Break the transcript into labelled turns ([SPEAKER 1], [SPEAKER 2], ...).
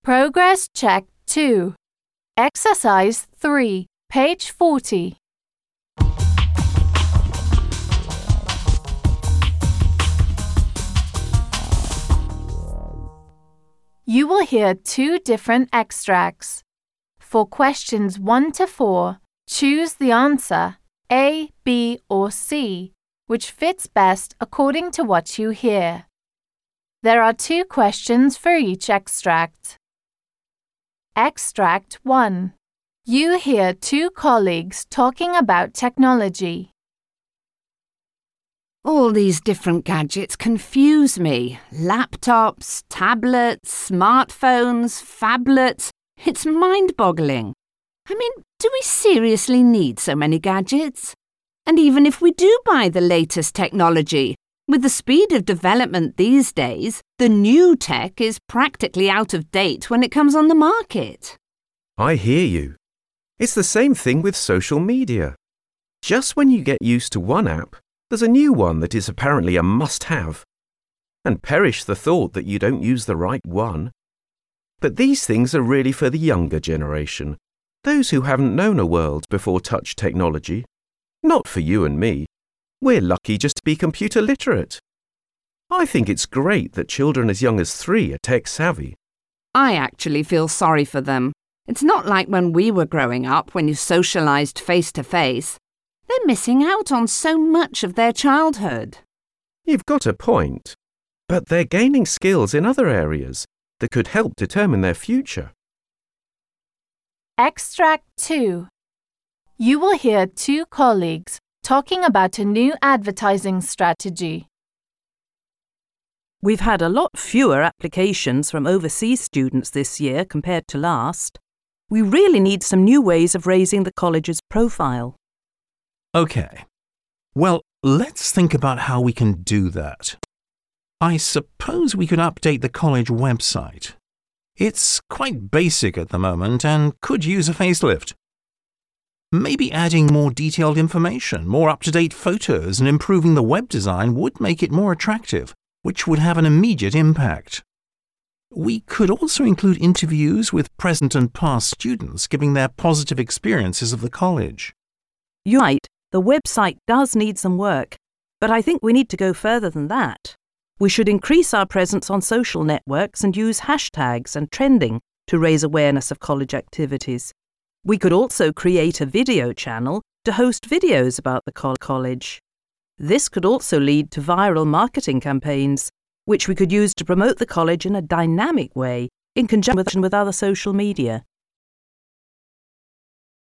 [SPEAKER 1] Progress Check 2. Exercise 3, page 40. You will hear two different extracts. For questions 1 to 4, choose the answer A, B, or C, which fits best according to what you hear. There are 2 questions for each extract. Extract 1. You hear 2 colleagues talking about technology.
[SPEAKER 2] All these different gadgets confuse me. Laptops, tablets, smartphones, phablets. It's mind-boggling. I mean, do we seriously need so many gadgets? And even if we do buy the latest technology, with the speed of development these days, the new tech is practically out of date when it comes on the market.
[SPEAKER 3] I hear you. It's the same thing with social media. Just when you get used to one app, there's a new one that is apparently a must-have. And perish the thought that you don't use the right one. But these things are really for the younger generation, those who haven't known a world before touch technology. Not for you and me. We're lucky just to be computer literate. I think it's great that children as young as 3 are tech-savvy.
[SPEAKER 2] I actually feel sorry for them. It's not like when we were growing up, when you socialised face-to-face. They're missing out on so much of their childhood.
[SPEAKER 3] You've got a point. But they're gaining skills in other areas that could help determine their future.
[SPEAKER 1] Extract 2. You will hear 2 colleagues talking about a new advertising strategy.
[SPEAKER 4] We've had a lot fewer applications from overseas students this year compared to last. We really need some new ways of raising the college's profile.
[SPEAKER 5] Okay. Well, let's think about how we can do that. I suppose we could update the college website. It's quite basic at the moment and could use a facelift. Maybe adding more detailed information, more up-to-date photos and improving the web design would make it more attractive, which would have an immediate impact. We could also include interviews with present and past students giving their positive experiences of the college.
[SPEAKER 4] You're right, the website does need some work, but I think we need to go further than that. We should increase our presence on social networks and use hashtags and trending to raise awareness of college activities. We could also create a video channel to host videos about the college. This could also lead to viral marketing campaigns, which we could use to promote the college in a dynamic way in conjunction with other social media.